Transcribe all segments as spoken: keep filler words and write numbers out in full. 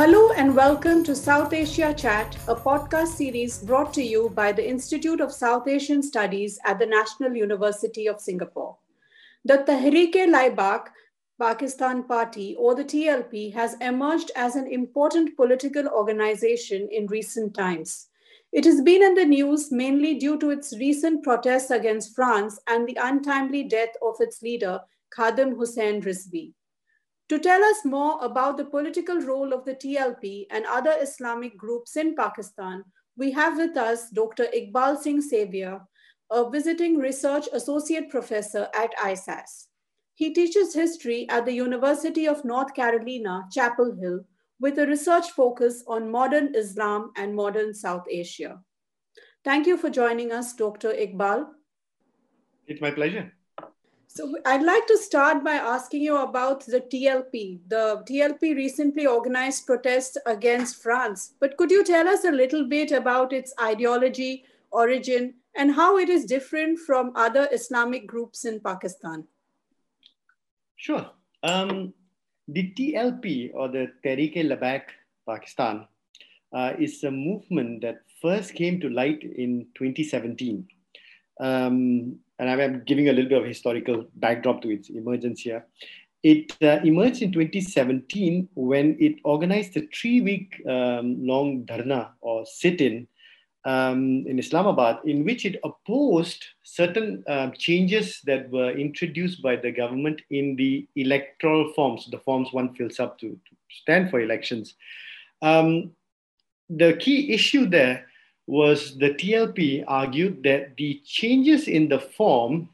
Hello and welcome to South Asia Chat, a podcast series brought to you by the Institute of South Asian Studies at the National University of Singapore. The Tehreek-e-Laibak Pakistan Party, or the T L P, has emerged as an important political organization in recent times. It has been in the news mainly due to its recent protests against France and the untimely death of its leader, Khadim Hussain Rizvi. To tell us more about the political role of the T L P and other Islamic groups in Pakistan, we have with us Doctor Iqbal Singh Savior, a visiting research associate professor at I S A S. He teaches history at the University of North Carolina, Chapel Hill, with a research focus on modern Islam and modern South Asia. Thank you for joining us, Doctor Iqbal. It's my pleasure. So I'd like to start by asking you about the T L P. The T L P recently organized protests against France, but could you tell us a little bit about its ideology, origin, and how it is different from other Islamic groups in Pakistan? Sure. Um, the T L P, or the Tehreek-e-Laibak Pakistan, uh, is a movement that first came to light in twenty seventeen. Um, and I'm giving a little bit of historical backdrop to its emergence here. It uh, emerged in twenty seventeen when it organized a three-week um, long dharna or sit-in um, in Islamabad, in which it opposed certain uh, changes that were introduced by the government in the electoral forms, the forms one fills up to, to stand for elections. Um, the key issue there was the T L P argued that the changes in the form,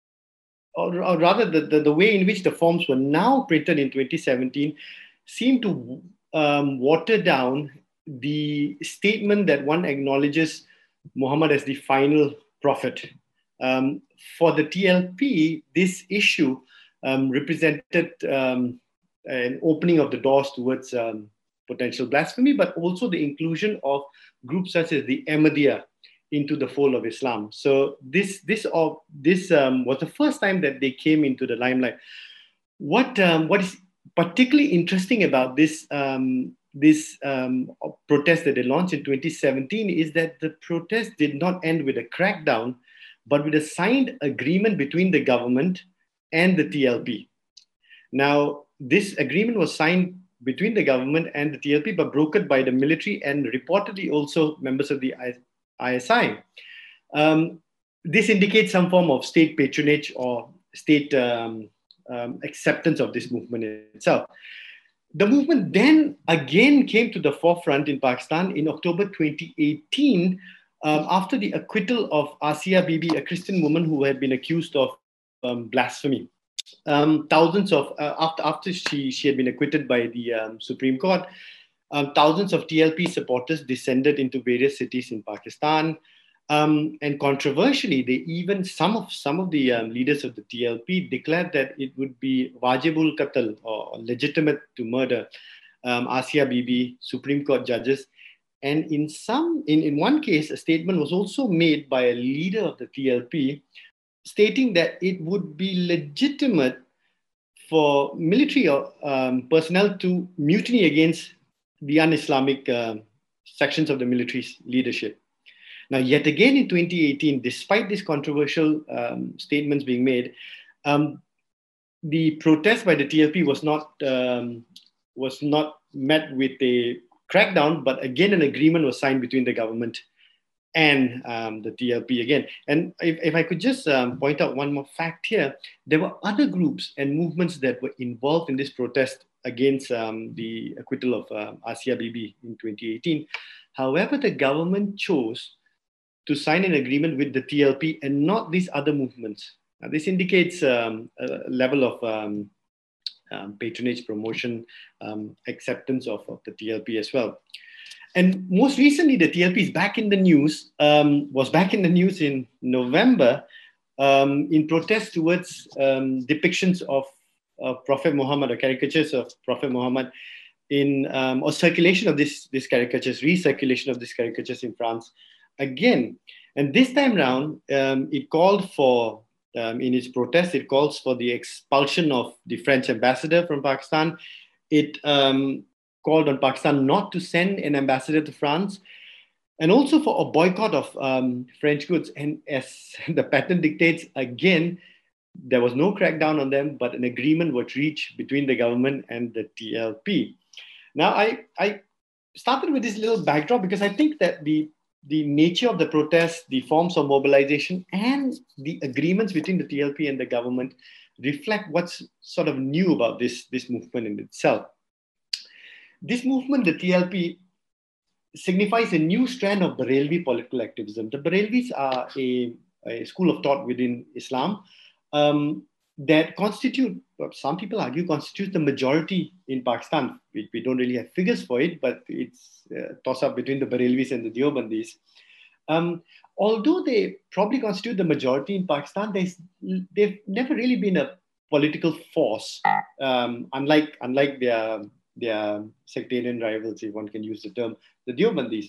or, or rather the, the, the way in which the forms were now printed in twenty seventeen, seemed to um, water down the statement that one acknowledges Muhammad as the final prophet. Um, for the T L P, this issue um, represented um, an opening of the doors towards um, potential blasphemy, but also the inclusion of groups such as the Ahmadiyya into the fold of Islam. So this this uh, this um, was the first time that they came into the limelight. What um, what is particularly interesting about this um, this um, protest that they launched in twenty seventeen is that the protest did not end with a crackdown, but with a signed agreement between the government and the T L P. Now, this agreement was signed between the government and the T L P, but brokered by the military and reportedly also members of the I S I. Um, this indicates some form of state patronage or state um, um, acceptance of this movement itself. The movement then again came to the forefront in Pakistan in October twenty eighteen um, after the acquittal of Asia Bibi, a Christian woman who had been accused of um, blasphemy. Um, thousands of, uh, after, after she, she had been acquitted by the um, Supreme Court, um, thousands of T L P supporters descended into various cities in Pakistan. Um, and controversially, they even, some of some of the um, leaders of the T L P declared that it would be wajibul qatl, or legitimate to murder um, Asia Bibi, Supreme Court judges. And in some, in, in one case, a statement was also made by a leader of the T L P stating that it would be legitimate for military um, personnel to mutiny against the un-Islamic uh, sections of the military leadership. Now, yet again in twenty eighteen, despite these controversial um, statements being made, um, the protest by the T L P was not um, was not met with a crackdown, but again an agreement was signed between the government and um, the T L P again. And if, if I could just um, point out one more fact here, there were other groups and movements that were involved in this protest against um, the acquittal of uh, Asia Bibi in twenty eighteen. However, the government chose to sign an agreement with the T L P and not these other movements. Now, this indicates um, a level of um, um, patronage, promotion, um, acceptance of, of the T L P as well. And most recently, the T L P is back in the news, um, was back in the news in November um, in protest towards um, depictions of uh, Prophet Muhammad, or caricatures of Prophet Muhammad, in um, or circulation of this, this caricatures, recirculation of these caricatures in France again. And this time round, um, it called for, um, in its protest, it calls for the expulsion of the French ambassador from Pakistan. It um, called on Pakistan not to send an ambassador to France, and also for a boycott of um, French goods. And as the pattern dictates, again, there was no crackdown on them, but an agreement was reached between the government and the T L P. Now, I, I started with this little backdrop because I think that the, the nature of the protests, the forms of mobilization, and the agreements between the T L P and the government reflect what's sort of new about this, this movement in itself. This movement, the T L P, signifies a new strand of Barelvi political activism. The Barelvis are a, a school of thought within Islam um, that constitute, some people argue, constitutes the majority in Pakistan. We, we don't really have figures for it, but it's a toss-up between the Barelvis and the Deobandis. Um, although they probably constitute the majority in Pakistan, they've never really been a political force, um, unlike, unlike their, their sectarian rivals, if one can use the term, the Deobandis.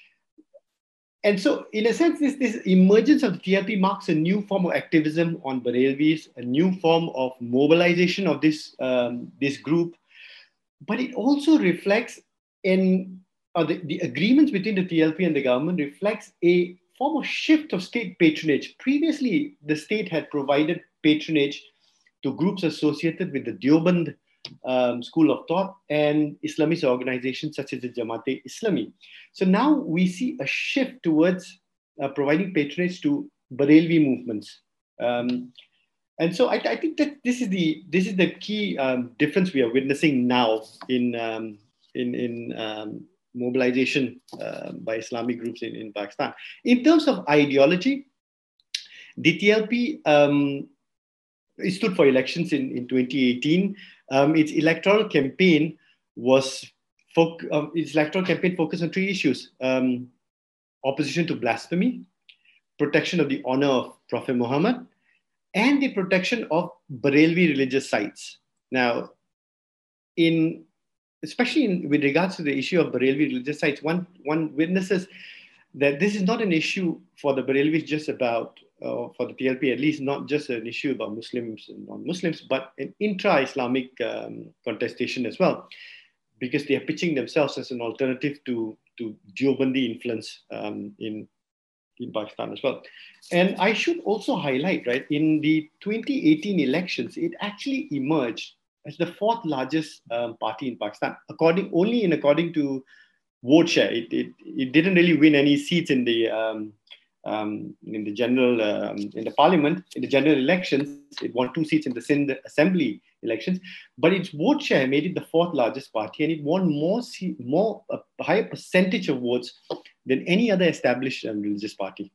And so, in a sense, this, this emergence of the T L P marks a new form of activism on Barelvis, a new form of mobilization of this, um, this group. But it also reflects in uh, the, the agreements between the T L P and the government reflects a form of shift of state patronage. Previously, the state had provided patronage to groups associated with the Deoband Um, school of thought and Islamist organizations such as the Jamaat-e-Islami. So now we see a shift towards uh, providing patronage to Barelvi movements. Um, and so I, I think that this is the this is the key um, difference we are witnessing now in um, in, in um, mobilization uh, by Islamic groups in, in Pakistan. In terms of ideology, the T L P um, it stood for elections in, in twenty eighteen. Um, its electoral campaign was fo- uh, its electoral campaign focused on three issues: um, opposition to blasphemy, protection of the honor of Prophet Muhammad, and the protection of Barelvi religious sites. Now, in especially in, with regards to the issue of Barelvi religious sites, one one witnesses that this is not an issue for the Barelvis just about, uh, for the T L P at least, not just an issue about Muslims and non-Muslims, but an intra-Islamic um, contestation as well, because they are pitching themselves as an alternative to, to Deobandi influence um, in, in Pakistan as well. And I should also highlight, right, in the twenty eighteen elections, it actually emerged as the fourth largest um, party in Pakistan, according only in according to vote share. It, it, it didn't really win any seats in the um, um, in the general um, in the parliament, in the general elections. It won two seats in the Sindh assembly elections, but its vote share made it the fourth largest party, and it won more seat, more a higher percentage of votes than any other established um, religious party.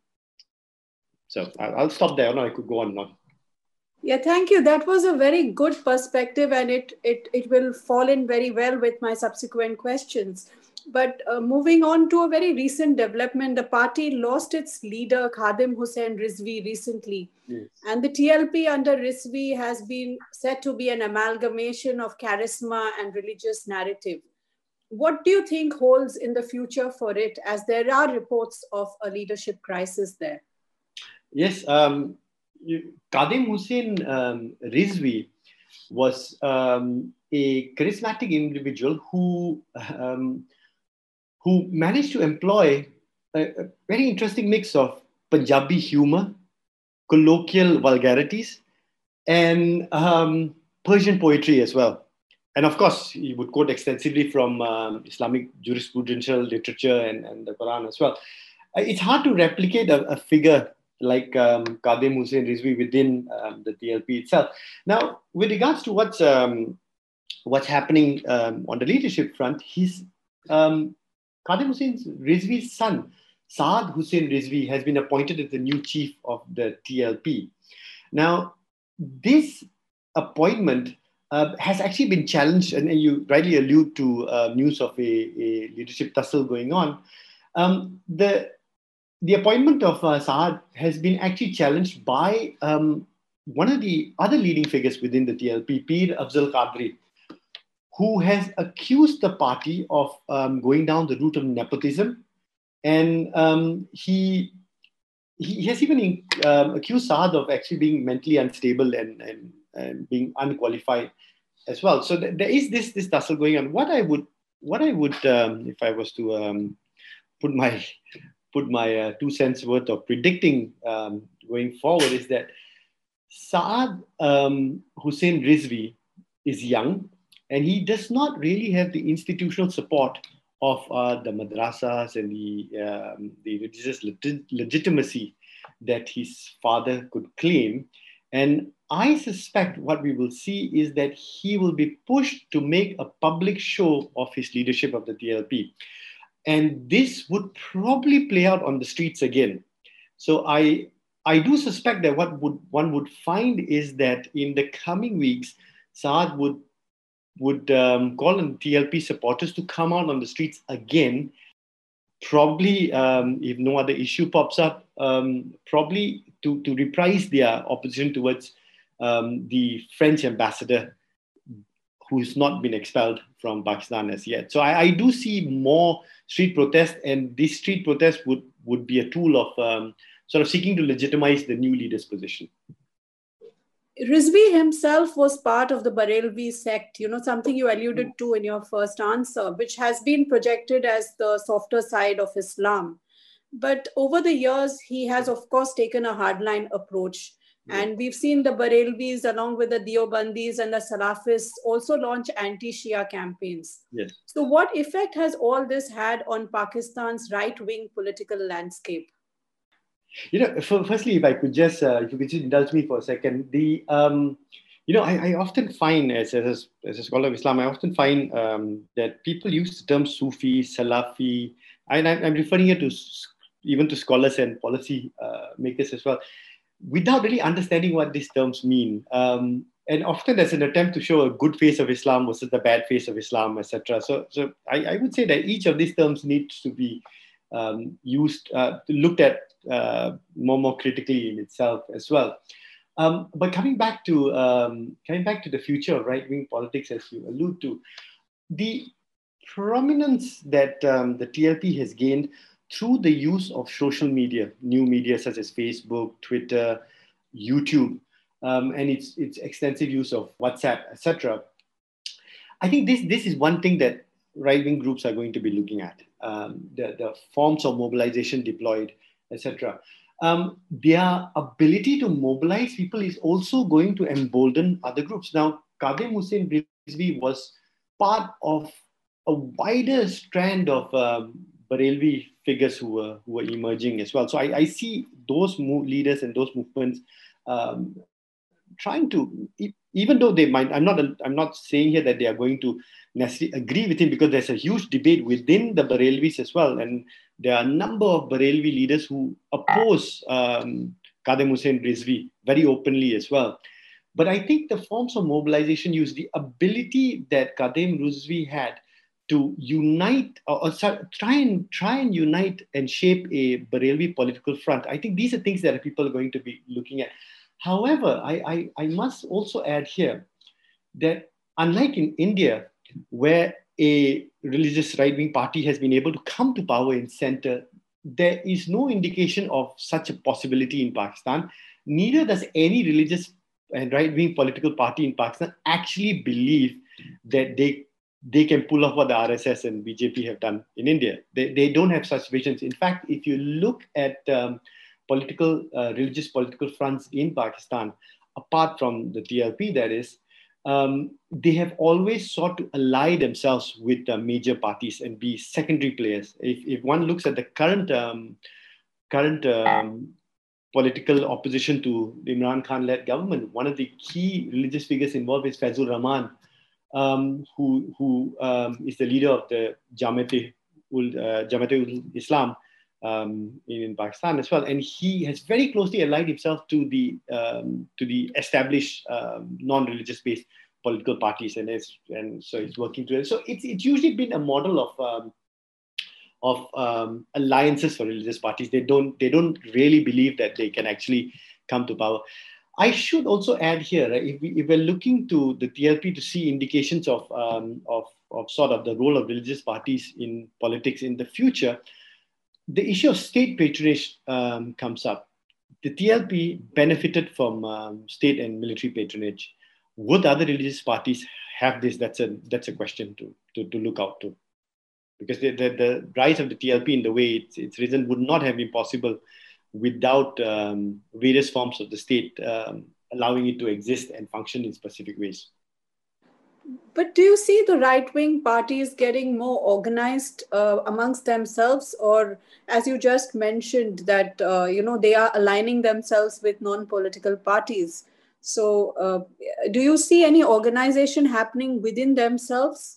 So I'll, I'll stop there. No, I could go on now. Yeah, thank you. That was a very good perspective, and it it it will fall in very well with my subsequent questions. But uh, moving on to a very recent development, the party lost its leader, Khadim Hussain Rizvi, recently. Yes. And the T L P under Rizvi has been said to be an amalgamation of charisma and religious narrative. What do you think holds in the future for it, as there are reports of a leadership crisis there? Yes, um, Khadim Hussain um, Rizvi was um, a charismatic individual who um, who managed to employ a, a very interesting mix of Punjabi humor, colloquial vulgarities, and um, Persian poetry as well. And of course, he would quote extensively from um, Islamic jurisprudential literature and, and the Quran as well. It's hard to replicate a, a figure like um, Khadim Hussain Rizvi within um, the T L P itself. Now, with regards to what's um, what's happening um, on the leadership front, he's um, Khadim Hussain Rizvi's son, Saad Hussain Rizvi, has been appointed as the new chief of the T L P. Now, this appointment uh, has actually been challenged, and you rightly allude to uh, news of a, a leadership tussle going on. Um, the The appointment of uh, Saad has been actually challenged by um, one of the other leading figures within the T L P, Pir Afzal Qadri, who has accused the party of um, going down the route of nepotism. And um, he, he has even um, accused Saad of actually being mentally unstable and, and, and being unqualified as well. So th- there is this, this tussle going on. What I would what I would, um, if I was to um, put my put my uh, two cents worth of predicting um, going forward, is that Saad um, Hussein Rizvi is young, and he does not really have the institutional support of uh, the madrasas and the um, the religious legit- legitimacy that his father could claim. And I suspect what we will see is that he will be pushed to make a public show of his leadership of the T L P. And this would probably play out on the streets again. So I I do suspect that what would one would find is that in the coming weeks, Saad would would um, call on T L P supporters to come out on the streets again. Probably, um, if no other issue pops up, um, probably to, to reprise their opposition towards um, the French ambassador, who's not been expelled from Pakistan as yet. So I, I do see more street protests, and this street protest would, would be a tool of um, sort of seeking to legitimize the new leader's position. Rizvi himself was part of the Barelvi sect, you know, something you alluded to in your first answer, which has been projected as the softer side of Islam. But over the years, he has, of course, taken a hardline approach. And we've seen the Barelvis, along with the Deobandis and the Salafists, also launch anti-Shia campaigns. Yes. So what effect has all this had on Pakistan's right-wing political landscape? You know, firstly, if I could just, uh, if you could just indulge me for a second, the, um, you know, I, I often find, as, as, a, as a scholar of Islam, I often find um, that people use the term Sufi, Salafi, and I'm, I'm referring here to even to scholars and policy uh, makers as well, without really understanding what these terms mean. Um, and often there's an attempt to show a good face of Islam versus the bad face of Islam, et cetera. So, so I, I would say that each of these terms needs to be um, used, uh, looked at uh, more more critically in itself as well. Um, but coming back to um, coming back to the future of right-wing politics, as you allude to, the prominence that um, the T L P has gained through the use of social media, new media such as Facebook, Twitter, YouTube, um, and its its extensive use of WhatsApp, et cetera. I think this this is one thing that right-wing groups are going to be looking at: um, the the forms of mobilization deployed, et cetera. Um, their ability to mobilize people is also going to embolden other groups. Now, Kadhim Hussein Rizvi was part of a wider strand of um, Barelvi figures who were who were emerging as well. So I, I see those move leaders and those movements um, trying to, even though they might, I'm not I'm not saying here that they are going to necessarily agree with him, because there's a huge debate within the Barelvis as well, and there are a number of Barelvi leaders who oppose um, Kadhim Hussein Rizvi very openly as well. But I think the forms of mobilization use the ability that Kadhim Rizvi had to unite or, or try and try and unite and shape a Barelvi political front. I think these are things that people are going to be looking at. However, I, I, I must also add here that unlike in India, where a religious right-wing party has been able to come to power in center, there is no indication of such a possibility in Pakistan. Neither does any religious and right-wing political party in Pakistan actually believe that they they can pull off what the R S S and B J P have done in India. They, they don't have such visions. In fact, if you look at um, political, uh, religious political fronts in Pakistan, apart from the T L P, that is, um, they have always sought to ally themselves with uh, major parties and be secondary players. If, if one looks at the current um, current um, political opposition to the Imran Khan-led government, one of the key religious figures involved is Fazlur Rahman, um, who, who um, is the leader of the Jamaat-e Islam um, in, in Pakistan as well. And he has very closely allied himself to the, um, to the established um, non-religious based political parties. And, and so he's working together. So it's, it's usually been a model of um, of um, alliances for religious parties. They don't, they don't really believe that they can actually come to power. I should also add here, right, if, we, if we're looking to the T L P to see indications of, um, of, of sort of the role of religious parties in politics in the future, the issue of state patronage um, comes up. The T L P benefited from um, state and military patronage. Would other religious parties have this? That's a, that's a question to, to, to look out to. because the, the, the rise of the T L P in the way it's, it's risen would not have been possible without um, various forms of the state um, allowing it to exist and function in specific ways. But do you see the right-wing parties getting more organized uh, amongst themselves, or as you just mentioned that uh, you know they are aligning themselves with non-political parties? So, uh, do you see any organization happening within themselves?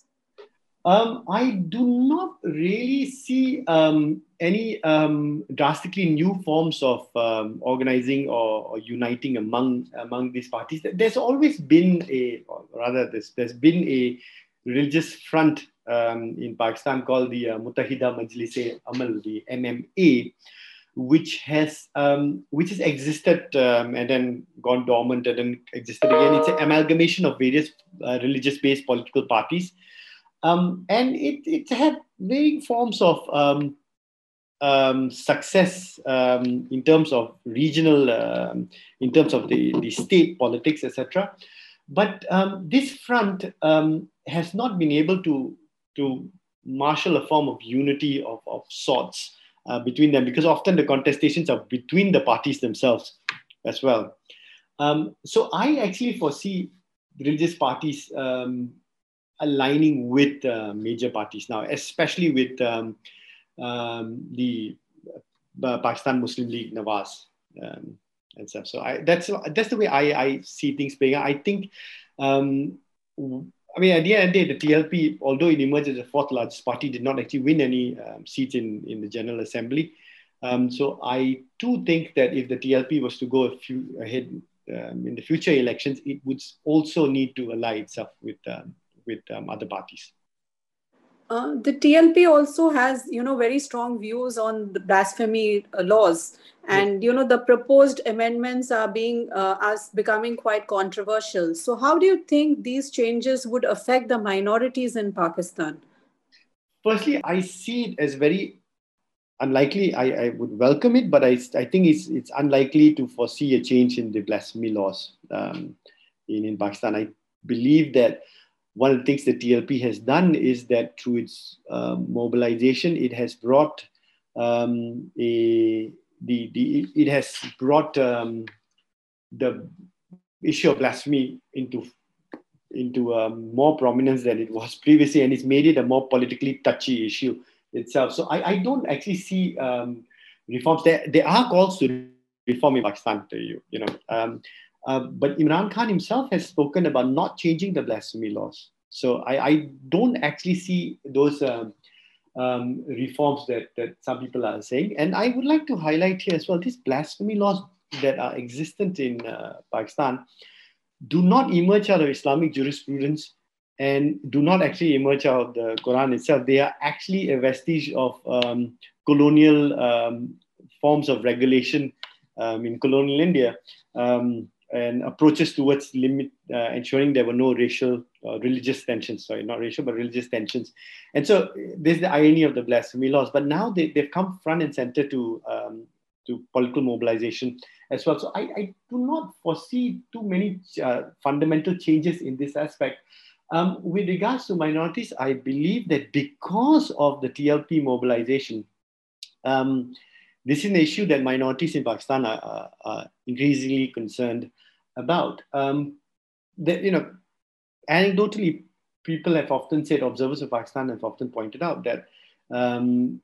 Um, I do not really see um, any um, drastically new forms of um, organizing or, or uniting among among these parties. There's always been a, or rather, there's, there's been a religious front um, in Pakistan called the uh, Muttahida Majlis-e-Amal, the M M A, which has um, which has existed um, and then gone dormant and then existed again. It's an amalgamation of various uh, religious-based political parties. Um, and it, it had varying forms of um, um, success um, in terms of regional, um, in terms of the, the state politics, et cetera. But um, this front um, has not been able to, to marshal a form of unity of, of sorts uh, between them, because often the contestations are between the parties themselves as well. Um, so I actually foresee religious parties um, aligning with uh, major parties now, especially with um, um, the uh, Pakistan Muslim League Nawaz um, and stuff. So I, that's that's the way I, I see things playing out. I think, um, I mean, at the end of the day, the T L P, although it emerged as the fourth largest party, did not actually win any um, seats in, in the General Assembly. Um, so I too think that if the T L P was to go a few ahead um, in the future elections, it would also need to ally itself with um, with um, other parties. Uh, the T L P also has, you know, very strong views on the blasphemy uh, laws, and yes. you know the proposed amendments are being uh, as becoming quite controversial. So, how do you think these changes would affect the minorities in Pakistan? Firstly, I see it as very unlikely. I, I would welcome it, but I, I think it's it's unlikely to foresee a change in the blasphemy laws um, in in Pakistan. I believe that one of the things the T L P has done is that through its uh, mobilization, it has brought um, a the the it has brought um, the issue of blasphemy into into um, more prominence than it was previously, and it's made it a more politically touchy issue itself. So I, I don't actually see um, reforms. There there are calls to reform in Pakistan. To you you know. Um, Uh, but Imran Khan himself has spoken about not changing the blasphemy laws. So I, I don't actually see those um, um, reforms that, that some people are saying. And I would like to highlight here as well, these blasphemy laws that are existent in uh, Pakistan do not emerge out of Islamic jurisprudence and do not actually emerge out of the Quran itself. They are actually a vestige of um, colonial um, forms of regulation um, in colonial India. Um, and approaches towards limit, uh, ensuring there were no racial, uh, religious tensions, sorry, not racial, but religious tensions. And so there's the irony of the blasphemy laws, but now they, they've come front and center to, um, to political mobilization as well. So I, I do not foresee too many uh, fundamental changes in this aspect. Um, with regards to minorities, I believe that because of the T L P mobilization, um, this is an issue that minorities in Pakistan are, are, are increasingly concerned about. Um, that, you know, anecdotally, people have often said, observers of Pakistan have often pointed out that um,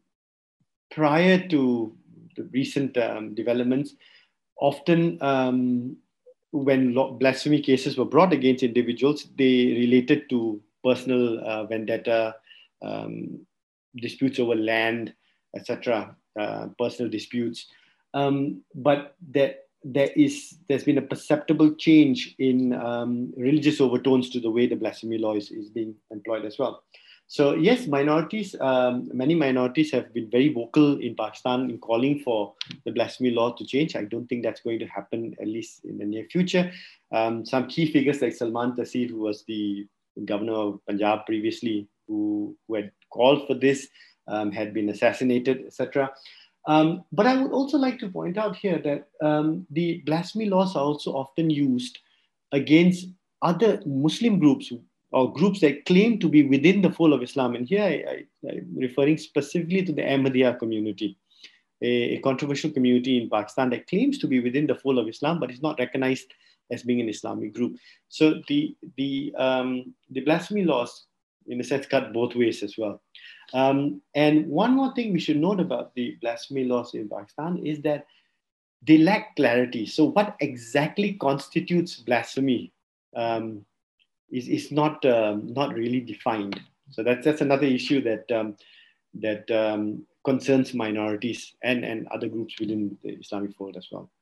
prior to the recent um, developments, often um, when blasphemy cases were brought against individuals, they related to personal uh, vendetta, um, disputes over land, et cetera, uh, personal disputes. Um, but that there is there's been a perceptible change in um, religious overtones to the way the blasphemy law is, is being employed as well. So yes, minorities, um, many minorities have been very vocal in Pakistan in calling for the blasphemy law to change. I don't think that's going to happen, at least in the near future. Um, some key figures like Salman Taseer, who was the governor of Punjab previously, who, who had called for this, um, had been assassinated, et cetera. Um, but I would also like to point out here that um, the blasphemy laws are also often used against other Muslim groups or groups that claim to be within the fold of Islam. And here I, I, I'm referring specifically to the Ahmadiyya community, a, a controversial community in Pakistan that claims to be within the fold of Islam, but is not recognized as being an Islamic group. So the, the, um, the blasphemy laws, in a sense, cut both ways as well. Um, and one more thing we should note about the blasphemy laws in Pakistan is that they lack clarity. So what exactly constitutes blasphemy um, is, is not, um, not really defined. So that's, that's another issue that, um, that um, concerns minorities and, and other groups within the Islamic fold as well.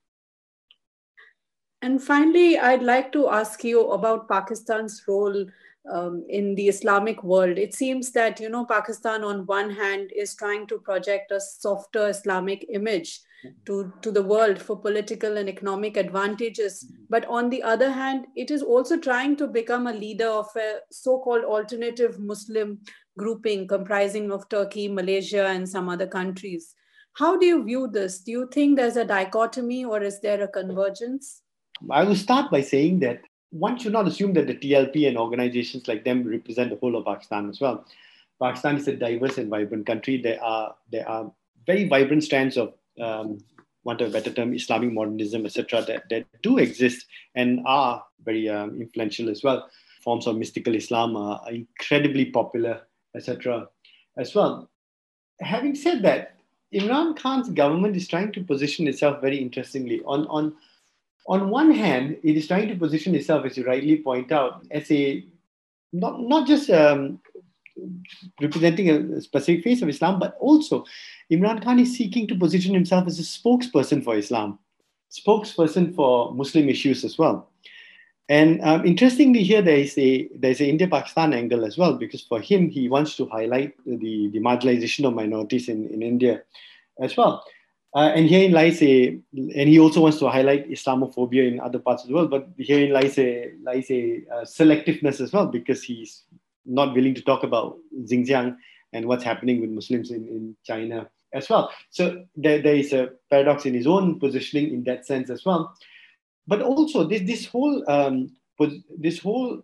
And finally, I'd like to ask you about Pakistan's role um, in the Islamic world. It seems that, you know, Pakistan on one hand is trying to project a softer Islamic image to, to the world for political and economic advantages. But on the other hand, it is also trying to become a leader of a so-called alternative Muslim grouping comprising of Turkey, Malaysia, and some other countries. How do you view this? Do you think there's a dichotomy or is there a convergence? I will start by saying that one should not assume that the T L P and organizations like them represent the whole of Pakistan as well. Pakistan is a diverse and vibrant country. There are, there are very vibrant strands of, um, want a better term, Islamic modernism, et cetera, that, that do exist and are very um, influential as well. Forms of mystical Islam are incredibly popular, et cetera, as well. Having said that, Imran Khan's government is trying to position itself very interestingly. On, on, on one hand, it is trying to position itself, as you rightly point out, as a not, not just um, representing a specific face of Islam, but also Imran Khan is seeking to position himself as a spokesperson for Islam, spokesperson for Muslim issues as well. And um, interestingly here, there is a there's an India-Pakistan angle as well, because for him, he wants to highlight the, the marginalization of minorities in, in India as well. Uh, and herein lies a, and he also wants to highlight Islamophobia in other parts of the world, but herein lies a, lies a uh, selectiveness as well, because he's not willing to talk about Xinjiang and what's happening with Muslims in, in China as well. So there, there is a paradox in his own positioning in that sense as well. But also this, this whole, um, this whole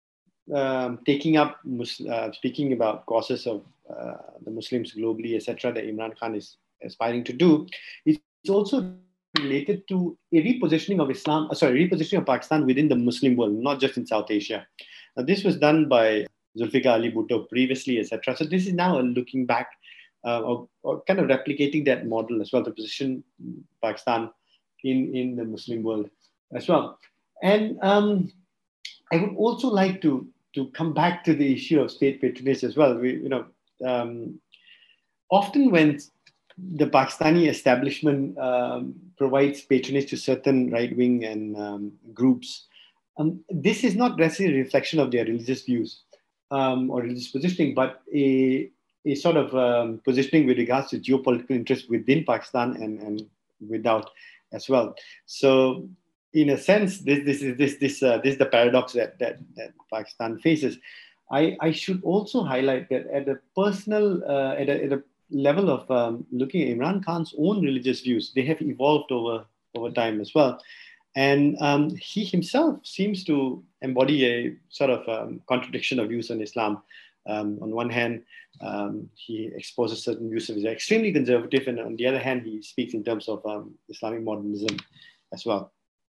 um, taking up, uh, speaking about causes of uh, the Muslims globally, et cetera, that Imran Khan is aspiring to do, it's also related to a repositioning of Islam, uh, sorry, repositioning of Pakistan within the Muslim world, not just in South Asia. Now, this was done by Zulfikar Ali Bhutto previously, et cetera. So this is now looking back uh, or, or kind of replicating that model as well to position Pakistan in, in the Muslim world as well. And um, I would also like to, to come back to the issue of state patronage as well. We, you know, um, often when the Pakistani establishment um, provides patronage to certain right-wing and um, groups, um, this is not necessarily a reflection of their religious views um, or religious positioning, but a, a sort of um, positioning with regards to geopolitical interests within Pakistan and, and without as well. So, in a sense, this this is this this uh, this is the paradox that that, that Pakistan faces. I, I should also highlight that at a personal uh, at, a, at a level of um, looking at Imran Khan's own religious views, they have evolved over over time as well, and um, he himself seems to embody a sort of um, contradiction of views on Islam. Um, on one hand, um, he exposes certain views of Islam, extremely conservative, and on the other hand, he speaks in terms of um, Islamic modernism as well.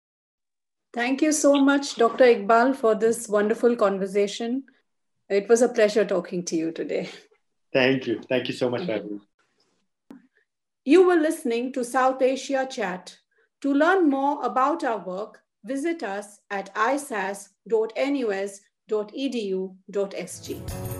Thank you so much, Doctor Iqbal, for this wonderful conversation. It was a pleasure talking to you today. Thank you. Thank you so much for having me. You were listening to South Asia Chat. To learn more about our work, visit us at i s a s dot n u s dot e d u dot s g.